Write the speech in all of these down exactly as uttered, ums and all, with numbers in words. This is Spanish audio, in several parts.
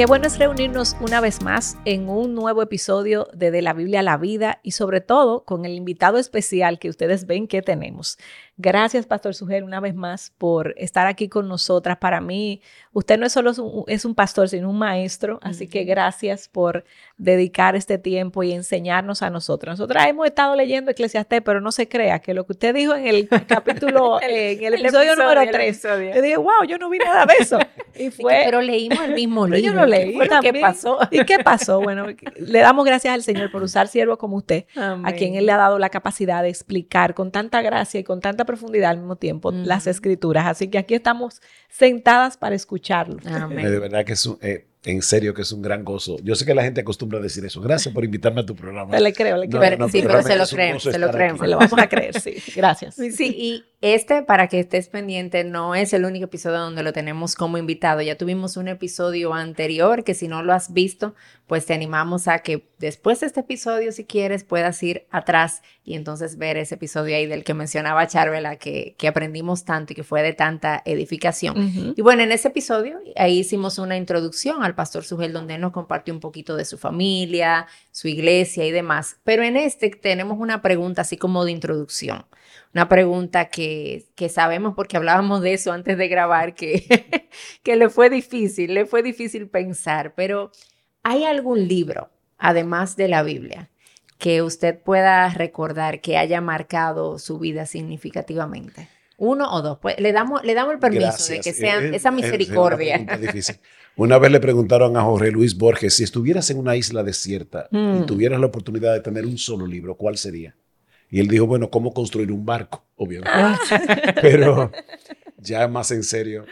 Qué bueno es reunirnos una vez más en un nuevo episodio de De la Biblia a la Vida y sobre todo con el invitado especial que ustedes ven que tenemos. Gracias, Pastor Sugel, una vez más por estar aquí con nosotras. Para mí, usted no es solo un, es un pastor, sino un maestro, así uh-huh. que gracias por dedicar este tiempo y enseñarnos a nosotros. Nosotras hemos estado leyendo Eclesiastés, pero no se crea que lo que usted dijo en el capítulo, el, en el, el episodio, episodio número tres, yo dije, wow, yo no vi nada de eso. Y fue, pero leímos el mismo libro. Yo lo leí. ¿Qué, ¿Qué pasó? ¿Y qué pasó? Bueno, le damos gracias al Señor por usar siervos como usted, Amén. A quien Él le ha dado la capacidad de explicar con tanta gracia y con tanta profundidad al mismo tiempo uh-huh. las Escrituras. Así que aquí estamos sentadas para escucharlo. Amén. De verdad que es un, eh, en serio que es un gran gozo. Yo sé que la gente acostumbra a decir eso. Gracias por invitarme a tu programa. Le creo, le creo. No, no, sí, pero, pero se lo creemos, se lo creemos. Se lo vamos a creer, sí. Gracias. Sí, y este, para que estés pendiente, no es el único episodio donde lo tenemos como invitado. Ya tuvimos un episodio anterior que si no lo has visto, pues te animamos a que después de este episodio, si quieres, puedas ir atrás y entonces ver ese episodio ahí del que mencionaba Charvela, que, que aprendimos tanto y que fue de tanta edificación. Uh-huh. Y bueno, en ese episodio, ahí hicimos una introducción al Pastor Sugel, donde nos compartió un poquito de su familia, su iglesia y demás. Pero en este tenemos una pregunta así como de introducción. Una pregunta que, que sabemos porque hablábamos de eso antes de grabar, que, que le fue difícil, le fue difícil pensar, pero ¿hay algún libro, además de la Biblia, que usted pueda recordar que haya marcado su vida significativamente? ¿Uno o dos? Pues le damos, le damos el permiso Gracias. De que sea eh, esa misericordia. Es una difícil. Una vez le preguntaron a Jorge Luis Borges, si estuvieras en una isla desierta mm. y tuvieras la oportunidad de tener un solo libro, ¿cuál sería? Y él dijo, bueno, ¿cómo construir un barco? Obviamente. Ah. Pero ya más en serio.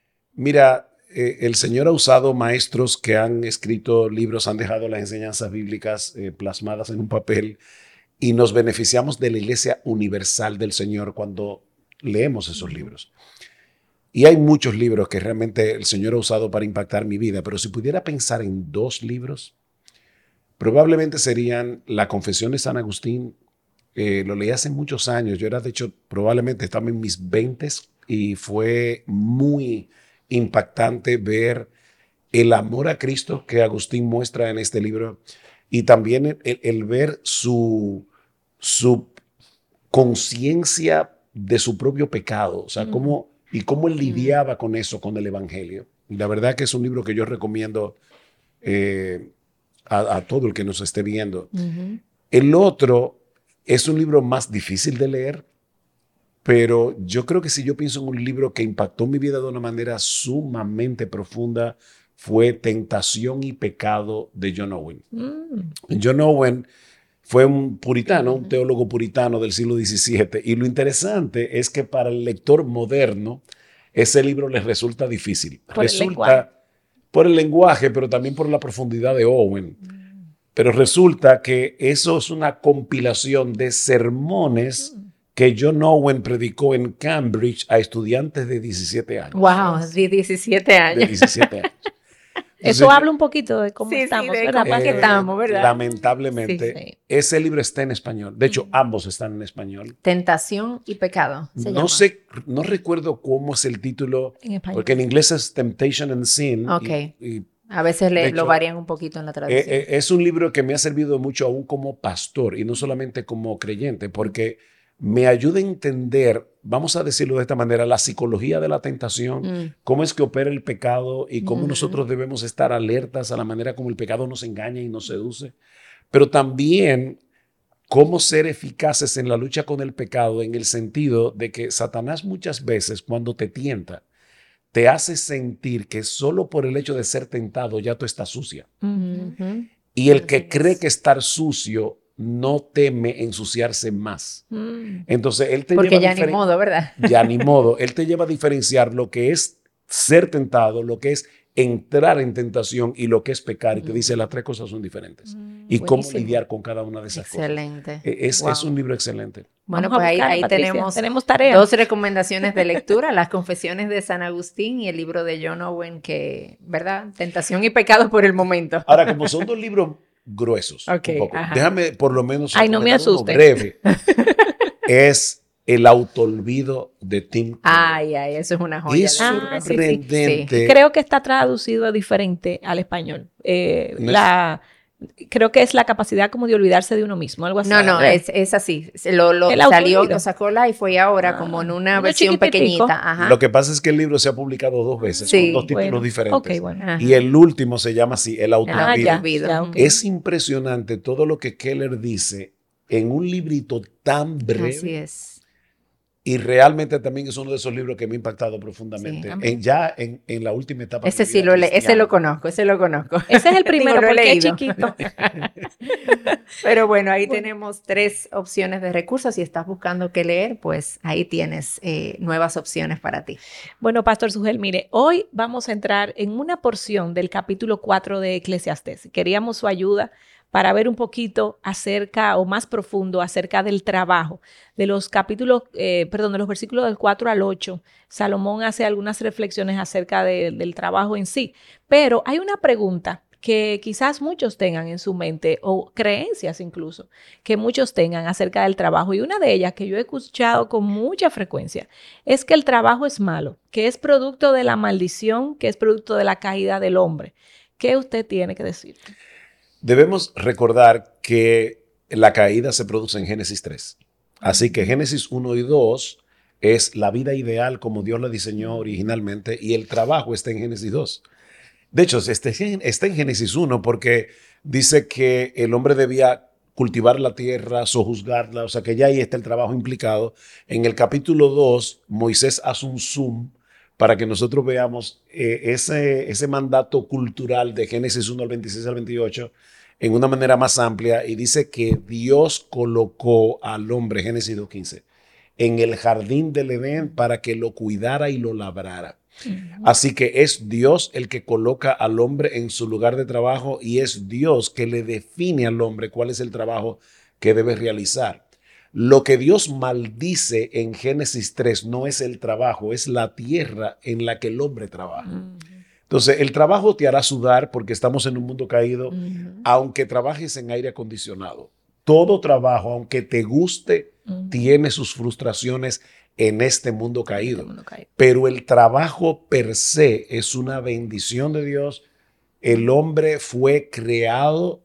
Mira, eh, el Señor ha usado maestros que han escrito libros, han dejado las enseñanzas bíblicas eh, plasmadas en un papel y nos beneficiamos de la Iglesia Universal del Señor cuando leemos esos libros. Y hay muchos libros que realmente el Señor ha usado para impactar mi vida, pero si pudiera pensar en dos libros, probablemente serían La Confesión de San Agustín. Eh, lo leí hace muchos años. Yo era, de hecho, probablemente estaba en mis veintes y fue muy impactante ver el amor a Cristo que Agustín muestra en este libro y también el, el ver su, su conciencia de su propio pecado, o sea, mm. cómo, y cómo él lidiaba mm. con eso, con el Evangelio. Y la verdad que es un libro que yo recomiendo eh, a, a todo el que nos esté viendo. Mm-hmm. El otro es un libro más difícil de leer, pero yo creo que si yo pienso en un libro que impactó mi vida de una manera sumamente profunda, fue Tentación y Pecado de John Owen. Mm. John Owen fue un puritano, un teólogo puritano del siglo diecisiete, y lo interesante es que para el lector moderno ese libro les resulta difícil. Por resulta el por el lenguaje, pero también por la profundidad de Owen. Mm. Pero resulta que eso es una compilación de sermones mm. que John Owen predicó en Cambridge a estudiantes de diecisiete años. Wow, de diecisiete años. De diecisiete años. Eso Entonces, habla un poquito de cómo sí, estamos, sí, de ¿verdad? Cómo es que estamos, ¿verdad? Lamentablemente, sí, sí. ese libro está en español. De hecho, mm. ambos están en español. Tentación y Pecado. Se no llama. sé, no recuerdo cómo es el título, en porque en inglés es Temptation and Sin. Ok. Y, y, a veces le, hecho, lo varían un poquito en la traducción. Eh, eh, es un libro que me ha servido mucho aún como pastor y no solamente como creyente, porque me ayuda a entender, vamos a decirlo de esta manera, la psicología de la tentación, mm. cómo es que opera el pecado y cómo mm. nosotros debemos estar alertas a la manera como el pecado nos engaña y nos seduce, pero también cómo ser eficaces en la lucha con el pecado en el sentido de que Satanás muchas veces cuando te tienta, te hace sentir que solo por el hecho de ser tentado ya tú estás sucia. Mm-hmm. Y el que cree que estar sucio no teme ensuciarse más. Mm. Entonces, él te Porque lleva ya diferen- ni modo, ¿verdad? Ya ni modo. Él te lleva a diferenciar lo que es ser tentado, lo que es entrar en tentación y lo que es pecar. Mm. Y te dice las tres cosas son diferentes. Mm. Y cómo Buenísimo. lidiar con cada una de esas excelente. cosas. Es, Wow. es un libro excelente. Bueno, Vamos pues ahí, buscar, ahí Patricia. tenemos, tenemos tarea. dos recomendaciones de lectura, las Confesiones de San Agustín y el libro de John Owen, que, ¿verdad? Tentación y Pecado por el momento. Ahora, como son dos libros gruesos, okay, un poco, ajá. déjame por lo menos Ay, no me asuste. breve. Es El autoolvido de Tim Keller. Ay, ay, eso es una joya. Es de Ah, sí, sí. sorprendente. Creo que está traducido diferente al español. Eh, No es- la, creo que es la capacidad como de olvidarse de uno mismo, algo así. No, no, ¿Eh? es, es así. Se Lo, lo El salió, autoolvido. lo sacó la y fue ahora Ah, como en una uno versión chiquititico. pequeñita. Ajá. Lo que pasa es que el libro se ha publicado dos veces, Sí, con dos títulos Bueno, diferentes. ok, bueno. Ajá. Y el último se llama así, El El autoolvido. Ah, ya, autoolvido. ya, ok. Es impresionante todo lo que Keller dice en un librito tan breve. Así es. Y realmente también es uno de esos libros que me ha impactado profundamente. Sí, a mí. En, ya en, en la última etapa. Ese de mi sí vida lo le, ese cristiana. lo conozco, ese lo conozco. Ese es el primero Digo, lo he porque es leído. chiquito. Pero bueno, ahí Bueno. tenemos tres opciones de recursos. Si estás buscando qué leer, pues ahí tienes eh, nuevas opciones para ti. Bueno, Pastor Sugel, mire, hoy vamos a entrar en una porción del capítulo cuatro de Eclesiastés. Queríamos su ayuda para ver un poquito acerca o más profundo acerca del trabajo. De los capítulos, eh, perdón, de los versículos del cuatro al ocho, Salomón hace algunas reflexiones acerca de, del trabajo en sí. Pero hay una pregunta que quizás muchos tengan en su mente, o creencias incluso, que muchos tengan acerca del trabajo. Y una de ellas que yo he escuchado con mucha frecuencia es que el trabajo es malo, que es producto de la maldición, que es producto de la caída del hombre. ¿Qué usted tiene que decir? Debemos recordar que la caída se produce en Génesis tres. Así que Génesis uno y dos es la vida ideal como Dios la diseñó originalmente y el trabajo está en Génesis dos. De hecho, este, está en Génesis uno porque dice que el hombre debía cultivar la tierra, sojuzgarla, o sea que ya ahí está el trabajo implicado. En el capítulo dos, Moisés hace un zoom para que nosotros veamos eh, ese, ese mandato cultural de Génesis uno al veintiséis al veintiocho en una manera más amplia y dice que Dios colocó al hombre, Génesis dos quince, en el jardín del Edén para que lo cuidara y lo labrara. Así que es Dios el que coloca al hombre en su lugar de trabajo y es Dios que le define al hombre cuál es el trabajo que debe realizar. Lo que Dios maldice en Génesis tres no es el trabajo, es la tierra en la que el hombre trabaja. Uh-huh. Entonces, el trabajo te hará sudar porque estamos en un mundo caído, uh-huh. aunque trabajes en aire acondicionado. Todo trabajo, aunque te guste, uh-huh. tiene sus frustraciones en este mundo caído. Este mundo caído. Pero el trabajo per se es una bendición de Dios. El hombre fue creado,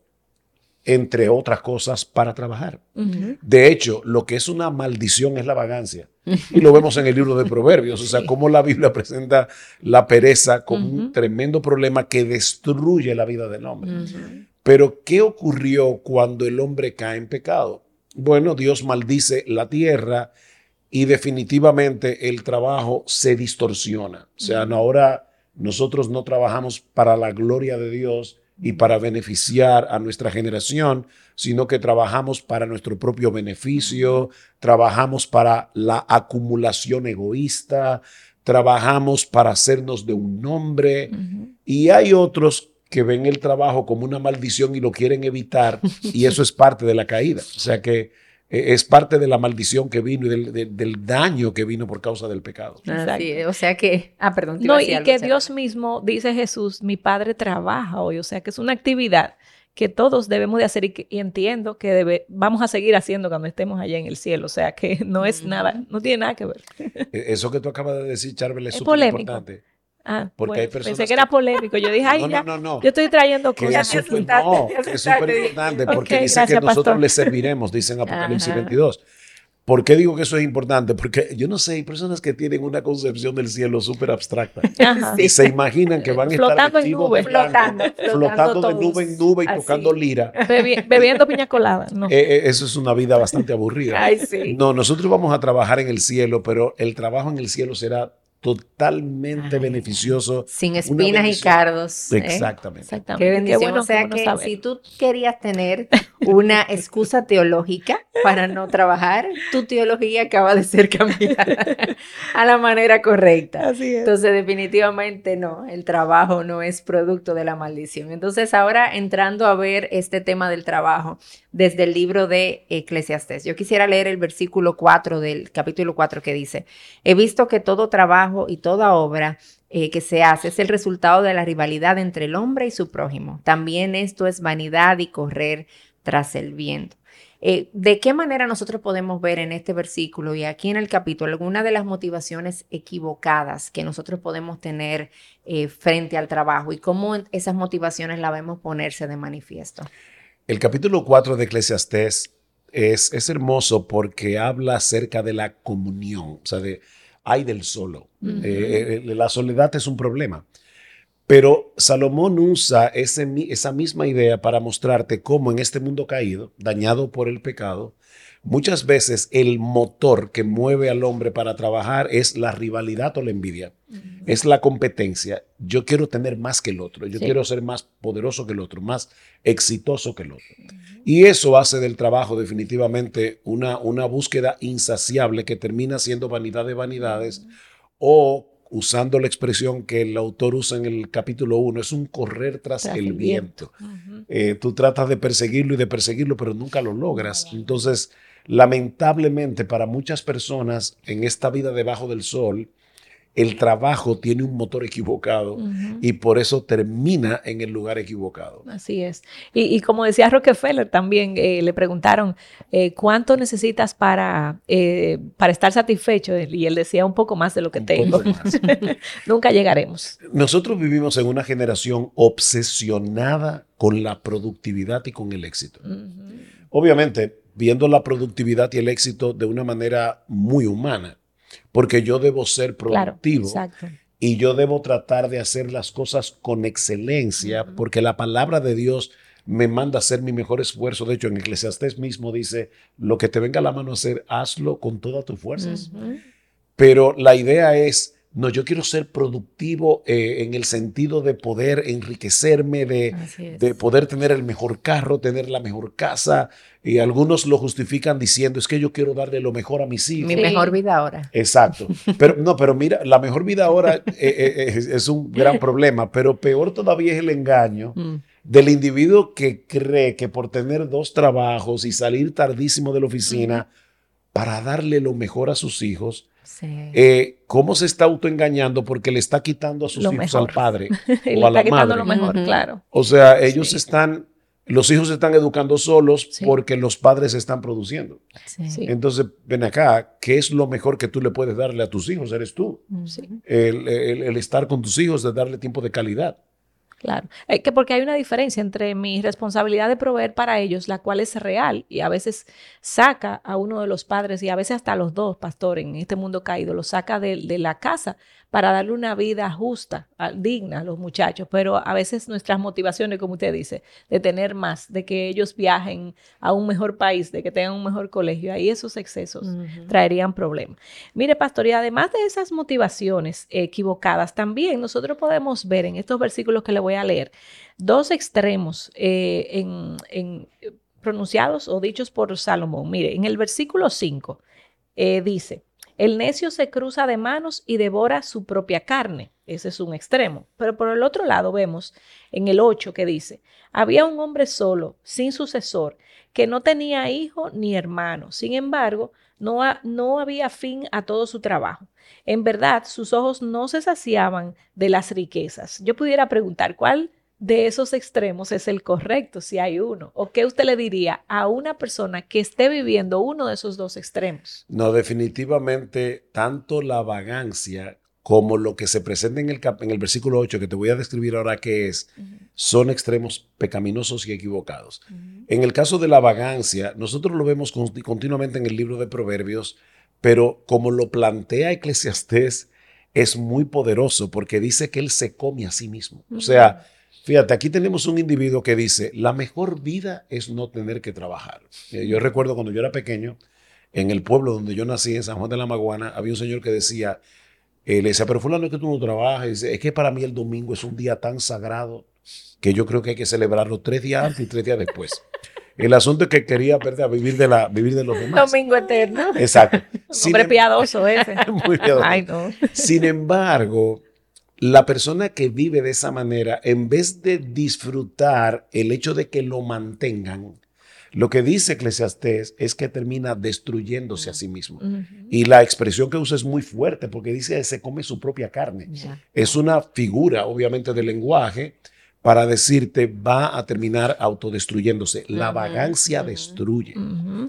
entre otras cosas, para trabajar. Uh-huh. De hecho, lo que es una maldición es la vagancia. Y lo vemos en el libro de Proverbios. O sea, sí. Cómo la Biblia presenta la pereza como uh-huh. un tremendo problema que destruye la vida del hombre. Uh-huh. Pero, ¿qué ocurrió cuando el hombre cae en pecado? Bueno, Dios maldice la tierra y definitivamente el trabajo se distorsiona. O sea, uh-huh. no, ahora nosotros no trabajamos para la gloria de Dios y para beneficiar a nuestra generación, sino que trabajamos para nuestro propio beneficio, trabajamos para la acumulación egoísta, trabajamos para hacernos de un nombre, uh-huh. y hay otros que ven el trabajo como una maldición y lo quieren evitar, y eso es parte de la caída. O sea que es parte de la maldición que vino y del, del, del daño que vino por causa del pecado. Así, o sea que, ah, perdón. Te no, y algo, que Dios mismo, dice Jesús, mi Padre trabaja hoy, o sea que es una actividad que todos debemos de hacer y, que, y entiendo que debe, vamos a seguir haciendo cuando estemos allá en el cielo, o sea que no es mm. nada, no tiene nada que ver. Eso que tú acabas de decir, Charbel, es súper importante. Ah, porque bueno, hay personas pensé que era polémico. Yo dije, ay, no, ya, no, no, no. yo estoy trayendo que cosas. Es super, no, es súper importante porque okay, dice gracias, que nosotros pastor. le serviremos, dice en Apocalipsis veintidós. ¿Por qué digo que eso es importante? Porque yo no sé, hay personas que tienen una concepción del cielo súper abstracta. Ajá. Y se imaginan que van a flotando estar en nube. Flotando, flotando, flotando de nube en nube y así. tocando lira. Bebi bebiendo piña colada. No. Eh, eh, eso es una vida bastante aburrida. Ay, sí. No, nosotros vamos a trabajar en el cielo, pero el trabajo en el cielo será totalmente Ay, beneficioso. Sin espinas y cardos. ¿eh? Exactamente. Exactamente. Qué bendición. Qué bueno, o sea bueno que saber. Si tú querías tener una excusa teológica para no trabajar, tu teología acaba de ser cambiada a la manera correcta. Así es. Entonces, definitivamente no, el trabajo no es producto de la maldición. Entonces, ahora entrando a ver este tema del trabajo desde el libro de Eclesiastés, yo quisiera leer el versículo cuatro del capítulo cuatro que dice: he visto que todo trabajo y toda obra eh, que se hace es el resultado de la rivalidad entre el hombre y su prójimo. También esto es vanidad y correr tras el viento. Eh, ¿De qué manera nosotros podemos ver en este versículo y aquí en el capítulo alguna de las motivaciones equivocadas que nosotros podemos tener eh, frente al trabajo y cómo esas motivaciones las vemos ponerse de manifiesto? El capítulo cuatro de Eclesiastés es, es hermoso porque habla acerca de la comunión, o sea, de ay del solo. Uh-huh. eh, eh, la soledad es un problema. Pero Salomón usa ese, esa misma idea para mostrarte cómo en este mundo caído, dañado por el pecado, muchas veces el motor que mueve al hombre para trabajar es la rivalidad o la envidia, uh-huh. es la competencia. Yo quiero tener más que el otro, yo sí. quiero ser más poderoso que el otro, más exitoso que el otro. Uh-huh. Y eso hace del trabajo definitivamente una, una búsqueda insaciable que termina siendo vanidad de vanidades, uh-huh. o usando la expresión que el autor usa en el capítulo uno, es un correr tras, tras el, el viento. viento. Uh-huh. Eh, tú tratas de perseguirlo y de perseguirlo, pero nunca lo logras. Uh-huh. Entonces, lamentablemente para muchas personas en esta vida debajo del sol, el trabajo tiene un motor equivocado, uh-huh. y por eso termina en el lugar equivocado. Así es. Y, y como decía Rockefeller también, eh, le preguntaron, eh, ¿cuánto necesitas para, eh, para estar satisfecho? Y él decía, un poco más de lo que un tengo. Nunca llegaremos. Nosotros vivimos en una generación obsesionada con la productividad y con el éxito. Uh-huh. Obviamente, viendo la productividad y el éxito de una manera muy humana. Porque yo debo ser productivo, claro, y yo debo tratar de hacer las cosas con excelencia, uh-huh. porque la palabra de Dios me manda a hacer mi mejor esfuerzo. De hecho, en Eclesiastés mismo dice, lo que te venga a la mano a hacer, hazlo con todas tus fuerzas. Uh-huh. Pero la idea es, no, yo quiero ser productivo eh, en el sentido de poder enriquecerme, de, de poder tener el mejor carro, tener la mejor casa. Y algunos lo justifican diciendo, es que yo quiero darle lo mejor a mis hijos. Mi sí. mejor vida ahora. Exacto. Pero no, pero mira, la mejor vida ahora eh, eh, es, es un gran problema, pero peor todavía es el engaño mm. del individuo que cree que por tener dos trabajos y salir tardísimo de la oficina mm. para darle lo mejor a sus hijos, sí. eh, cómo se está autoengañando porque le está quitando a sus lo hijos mejor. Al padre y o le a la está quitando madre. Lo mejor, uh-huh. claro. O sea, ellos sí. están... Los hijos se están educando solos sí. porque los padres están produciendo. Sí. Entonces, ven acá, ¿qué es lo mejor que tú le puedes darle a tus hijos? Eres tú. Sí. El, el, el estar con tus hijos, de darle tiempo de calidad. Claro, es que porque hay una diferencia entre mi responsabilidad de proveer para ellos, la cual es real y a veces saca a uno de los padres y a veces hasta a los dos, pastor, en este mundo caído, los saca de, de la casa para darle una vida justa, digna a los muchachos, pero a veces nuestras motivaciones, como usted dice, de tener más, de que ellos viajen a un mejor país, de que tengan un mejor colegio, ahí esos excesos uh-huh. traerían problemas. Mire, pastor, y además de esas motivaciones equivocadas, también nosotros podemos ver en estos versículos que le voy a leer, dos extremos eh, en, en, pronunciados o dichos por Salomón. Mire, en el versículo cinco eh, dice, el necio se cruza de manos y devora su propia carne. Ese es un extremo. Pero por el otro lado vemos en el ocho que dice, había un hombre solo, sin sucesor, que no tenía hijo ni hermano. Sin embargo, no, ha, no había fin a todo su trabajo. En verdad, sus ojos no se saciaban de las riquezas. Yo pudiera preguntar, ¿cuál de esos extremos es el correcto, si hay uno? ¿O qué usted le diría a una persona que esté viviendo uno de esos dos extremos? No, definitivamente, tanto la vagancia como lo que se presenta en el, en el versículo ocho, que te voy a describir ahora qué es, uh-huh. son extremos pecaminosos y equivocados. Uh-huh. En el caso de la vagancia, nosotros lo vemos continuamente en el libro de Proverbios, pero como lo plantea Eclesiastés, es muy poderoso porque dice que él se come a sí mismo. Uh-huh. O sea, fíjate, aquí tenemos un individuo que dice, la mejor vida es no tener que trabajar. Yo recuerdo cuando yo era pequeño, en el pueblo donde yo nací, en San Juan de la Maguana, había un señor que decía, eh, le decía, pero fulano, es que tú no trabajas. Y dice, es que para mí el domingo es un día tan sagrado que yo creo que hay que celebrarlo tres días antes y tres días después. El asunto es que quería, ¿verdad?, vivir de, la, vivir de los demás. Domingo eterno. Exacto. Hombre piadoso ese. Muy piadoso. Ay, no. Sin embargo, la persona que vive de esa manera, en vez de disfrutar el hecho de que lo mantengan, lo que dice Eclesiastés es que termina destruyéndose a sí mismo. Uh-huh. Y la expresión que usa es muy fuerte porque dice que se come su propia carne. Yeah. Es una figura, obviamente, del lenguaje, para decirte va a terminar autodestruyéndose. La Ujú, vagancia ujú. destruye. Ujú.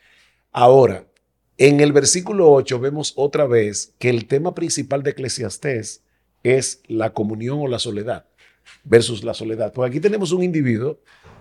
Ahora, en el versículo ocho vemos otra vez que el tema principal de Eclesiastés es la comunión o la soledad versus la soledad. Pues aquí tenemos un individuo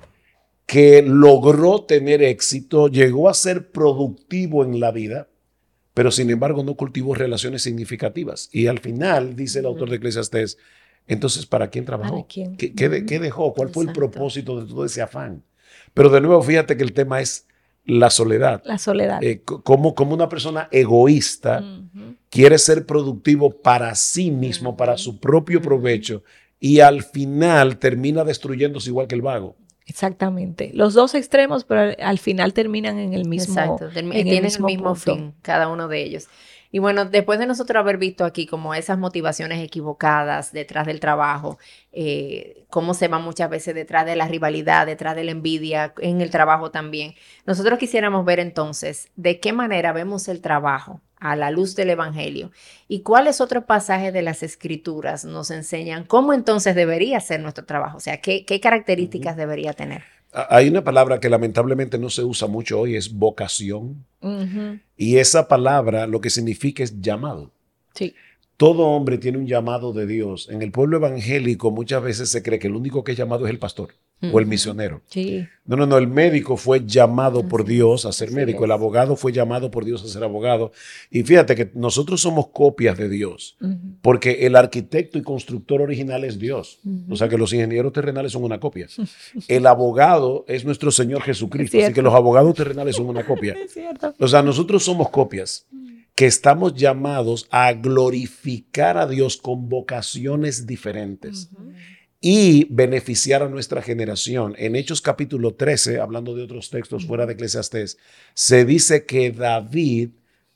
que logró tener éxito, llegó a ser productivo en la vida, pero sin embargo no cultivó relaciones significativas. Y al final, dice el autor de Eclesiastés, entonces, ¿para quién trabajó? ¿Para quién? ¿Qué, qué de- qué dejó? ¿Cuál fue el Exacto. propósito de todo ese afán? Pero de nuevo, fíjate que el tema es la soledad. La soledad. Eh, c- como, como una persona egoísta Ujú. quiere ser productivo para sí mismo, Ujú. para su propio Ujú. provecho, y al final termina destruyéndose igual que el vago. Exactamente. Los dos extremos, pero al, al final terminan en el mismo, Exacto, termi- en el tienen mismo el mismo punto. fin, cada uno de ellos. Y bueno, después de nosotros haber visto aquí como esas motivaciones equivocadas detrás del trabajo, eh, cómo se va muchas veces detrás de la rivalidad, detrás de la envidia, en el trabajo también, nosotros quisiéramos ver entonces de qué manera vemos el trabajo a la luz del Evangelio y cuáles otros pasajes de las Escrituras nos enseñan cómo entonces debería ser nuestro trabajo, o sea, qué, qué características debería tener. A- Hay una palabra que lamentablemente no se usa mucho hoy, es vocación. Ujú. Y esa palabra lo que significa es llamado. Sí. Todo hombre tiene un llamado de Dios. En el pueblo evangélico muchas veces se cree que el único que es llamado es el pastor o el Ujú. misionero. Sí. No, no, no. El médico fue llamado por Así Dios es, a ser así médico. El es. abogado fue llamado por Dios a ser abogado. Y fíjate que nosotros somos copias de Dios. Ujú. Porque el arquitecto y constructor original es Dios. Ujú. O sea que los ingenieros terrenales son una copia. El abogado es nuestro Señor Jesucristo. Es Así que cierto. los abogados terrenales son una copia. Es cierto. O sea, nosotros somos copias que estamos llamados a glorificar a Dios con vocaciones diferentes Ujú. y beneficiar a nuestra generación. En Hechos capítulo trece, hablando de otros textos fuera de Eclesiastés, se dice que David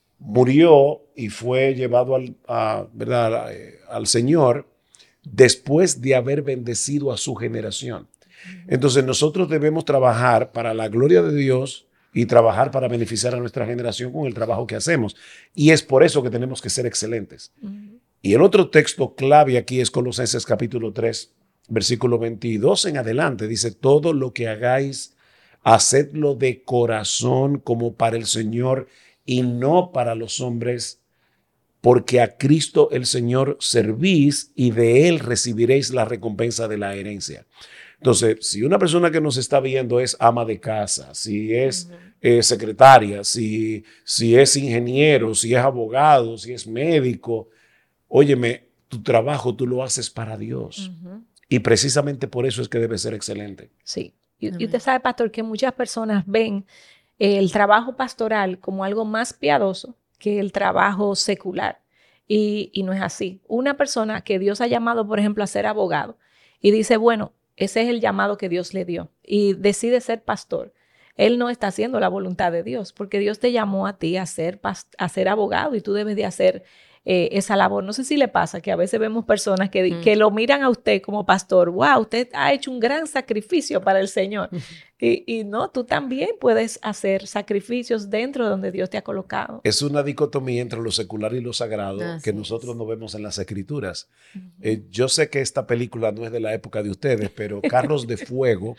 murió y fue llevado al, a, ¿verdad? Eh, al Señor después de haber bendecido a su generación. Entonces nosotros debemos trabajar para la gloria de Dios y trabajar para beneficiar a nuestra generación con el trabajo que hacemos. Y es por eso que tenemos que ser excelentes. Ujú. Y el otro texto clave aquí es Colosenses capítulo tres, versículo veintidós en adelante. Dice, todo lo que hagáis, hacedlo de corazón como para el Señor y no para los hombres, porque a Cristo el Señor servís y de Él recibiréis la recompensa de la herencia. Entonces, si una persona que nos está viendo es ama de casa, si es eh, secretaria, si, si es ingeniero, si es abogado, si es médico, óyeme, tu trabajo tú lo haces para Dios. Ujú. Y precisamente por eso es que debe ser excelente. Sí. Y, y Amén. usted sabe, pastor, que muchas personas ven el trabajo pastoral como algo más piadoso que el trabajo secular. Y, y no es así. Una persona que Dios ha llamado, por ejemplo, a ser abogado y dice, bueno, ese es el llamado que Dios le dio y decide ser pastor. Él no está haciendo la voluntad de Dios porque Dios te llamó a ti a ser, past- a ser abogado y tú debes de hacer eh, esa labor. No sé si le pasa que a veces vemos personas que, Mm. que lo miran a usted como pastor. Wow, usted ha hecho un gran sacrificio para el Señor. Y, y no, tú también puedes hacer sacrificios dentro de donde Dios te ha colocado. Es una dicotomía entre lo secular y lo sagrado Así que es. nosotros no vemos en las escrituras. Eh, yo sé que esta película no es de la época de ustedes, pero Carros de Fuego,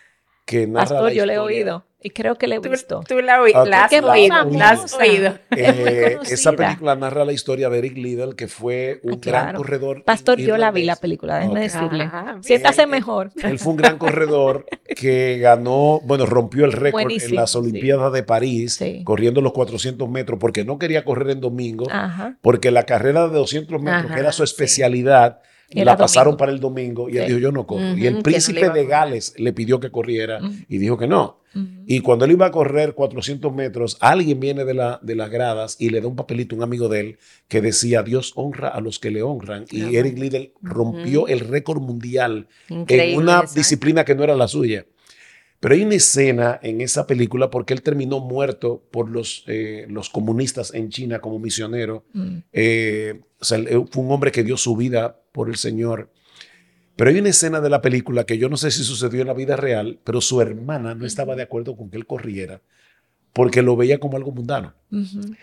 que narra Pastor, la yo le he historia- oído y creo que le he Tú, visto. tú la, oí- Ok, la has que es muy oído, la has famosa. oído. Es muy Eh, conocida. esa película narra la historia de Eric Liddell, que fue un Ah, claro. gran corredor. Pastor, yo la vi irlandés. la película, déjeme Ok. decirle. Ah, Siéntase Eh, mejor. Él fue un gran corredor que ganó, bueno, rompió el récord en Buenísimo, las sí. Olimpiadas de París, Sí. corriendo los cuatrocientos metros, porque no quería correr en domingo, Ajá. porque la carrera de doscientos metros, Ajá, que era su sí. especialidad, Era la pasaron domingo. para el domingo y él Sí. dijo, yo no corro. Ujú, y que el no le príncipe iba a de correr. Gales le pidió que corriera Ujú. y dijo que no. Ujú. Y cuando él iba a correr cuatrocientos metros, alguien viene de, la, de las gradas y le da un papelito a un amigo de él que decía, Dios honra a los que le honran. Y Amén. Eric Liddell rompió Ujú. el récord mundial Increíble en una esa, ¿eh? disciplina que no era la suya. Pero hay una escena en esa película porque él terminó muerto por los, eh, los comunistas en China como misionero. Mm. Eh, o sea, él fue un hombre que dio su vida por el Señor. Pero hay una escena de la película que yo no sé si sucedió en la vida real, pero su hermana no estaba de acuerdo con que él corriera porque lo veía como algo mundano. Ujú.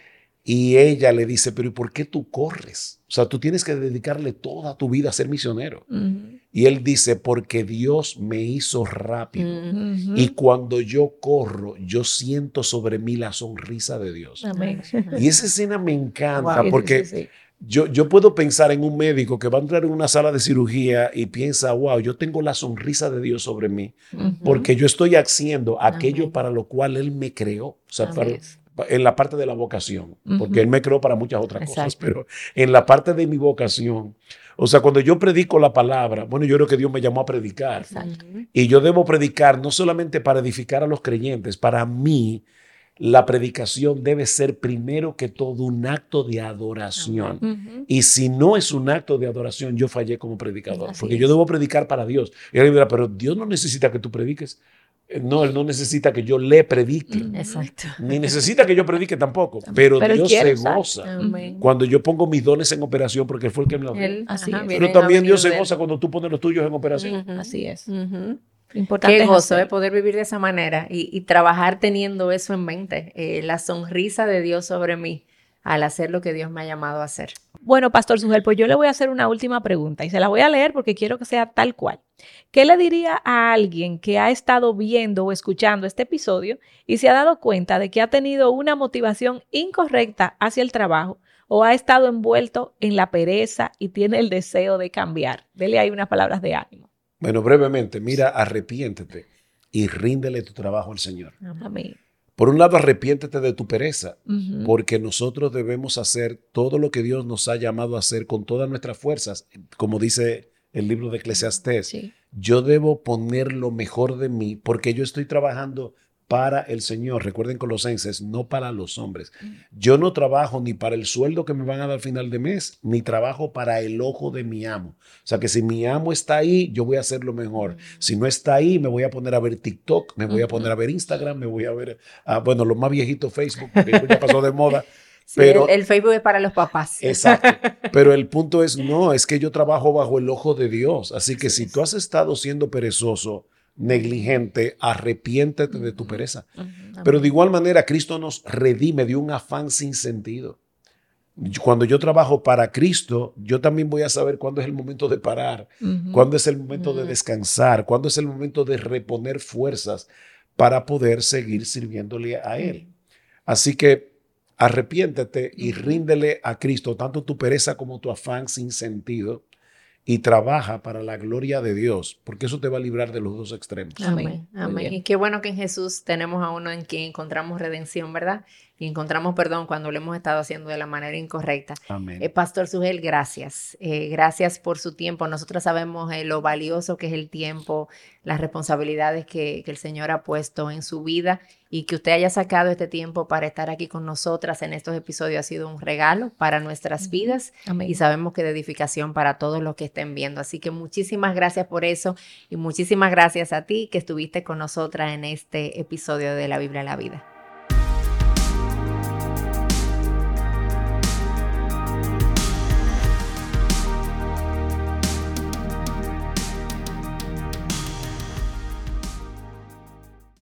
Y ella le dice, pero ¿y por qué tú corres? O sea, tú tienes que dedicarle toda tu vida a ser misionero. Uh-huh. Y él dice, porque Dios me hizo rápido. Uh-huh. Y cuando yo corro, yo siento sobre mí la sonrisa de Dios. Amén. Y esa escena me encanta Wow, porque sí, sí, sí. Yo, yo puedo pensar en un médico que va a entrar en una sala de cirugía y piensa, wow, yo tengo la sonrisa de Dios sobre mí, uh-huh. porque yo estoy haciendo aquello Amén. Para lo cual Él me creó. O sea, para, en la parte de la vocación, uh-huh. porque Él me creó para muchas otras Exacto. cosas, pero en la parte de mi vocación, o sea, cuando yo predico la palabra, bueno, yo creo que Dios me llamó a predicar. Exacto. Y yo debo predicar no solamente para edificar a los creyentes, para mí, la predicación debe ser primero que todo un acto de adoración. Uh-huh. Y si no es un acto de adoración, yo fallé como predicador. Así porque es. Yo debo predicar para Dios. Y él dirá, pero Dios no necesita que tú prediques. No, Él no necesita que yo le predique. Exacto. Ni necesita que yo predique tampoco. Pero, pero Dios se goza Amén. Cuando yo pongo mis dones en operación, porque Él fue el que me lo dio. Así Ajá, es. Pero también Dios se goza cuando tú pones los tuyos en operación. Uh-huh. Así es. Uh-huh. Importante Qué gozo es eh, poder vivir de esa manera y, y trabajar teniendo eso en mente, eh, la sonrisa de Dios sobre mí al hacer lo que Dios me ha llamado a hacer. Bueno, Pastor Sugel, pues yo le voy a hacer una última pregunta y se la voy a leer porque quiero que sea tal cual. ¿Qué le diría a alguien que ha estado viendo o escuchando este episodio y se ha dado cuenta de que ha tenido una motivación incorrecta hacia el trabajo o ha estado envuelto en la pereza y tiene el deseo de cambiar? Dele ahí unas palabras de ánimo. Bueno, brevemente, mira, arrepiéntete y ríndele tu trabajo al Señor. Amén. Por un lado, arrepiéntete de tu pereza, uh-huh. porque nosotros debemos hacer todo lo que Dios nos ha llamado a hacer con todas nuestras fuerzas. Como dice el libro de Eclesiastés, sí. Yo debo poner lo mejor de mí porque yo estoy trabajando para el Señor. Recuerden Colosenses, no para los hombres. Yo no trabajo ni para el sueldo que me van a dar al final de mes, ni trabajo para el ojo de mi amo. O sea que si mi amo está ahí, yo voy a hacer lo mejor. Si no está ahí, me voy a poner a ver TikTok, me voy a poner a ver Instagram, me voy a ver, a, bueno, lo más viejito Facebook, porque ya pasó de moda. Sí, pero, el, el Facebook es para los papás. Exacto. Pero el punto es, no, es que yo trabajo bajo el ojo de Dios. Así que Así si es. Tú has estado siendo perezoso, negligente, arrepiéntete uh-huh. de tu pereza. Uh-huh. Pero de igual manera, Cristo nos redime de un afán sin sentido. Cuando yo trabajo para Cristo, yo también voy a saber cuándo es el momento de parar, uh-huh. cuándo es el momento uh-huh. de descansar, cuándo es el momento de reponer fuerzas para poder seguir sirviéndole a Él. Uh-huh. Así que arrepiéntete y ríndele a Cristo tanto tu pereza como tu afán sin sentido. Y trabaja para la gloria de Dios, porque eso te va a librar de los dos extremos. Amén, amén. Y qué bueno que en Jesús tenemos a uno en quien encontramos redención, ¿verdad? Y encontramos perdón cuando lo hemos estado haciendo de la manera incorrecta. Amén. Eh, Pastor Sugel, gracias. Eh, gracias por su tiempo. Nosotros sabemos eh, lo valioso que es el tiempo, las responsabilidades que, que el Señor ha puesto en su vida y que usted haya sacado este tiempo para estar aquí con nosotras en estos episodios ha sido un regalo para nuestras vidas. Amén. Y sabemos que de edificación para todos los que estén viendo. Así que muchísimas gracias por eso y muchísimas gracias a ti que estuviste con nosotras en este episodio de La Biblia a la Vida.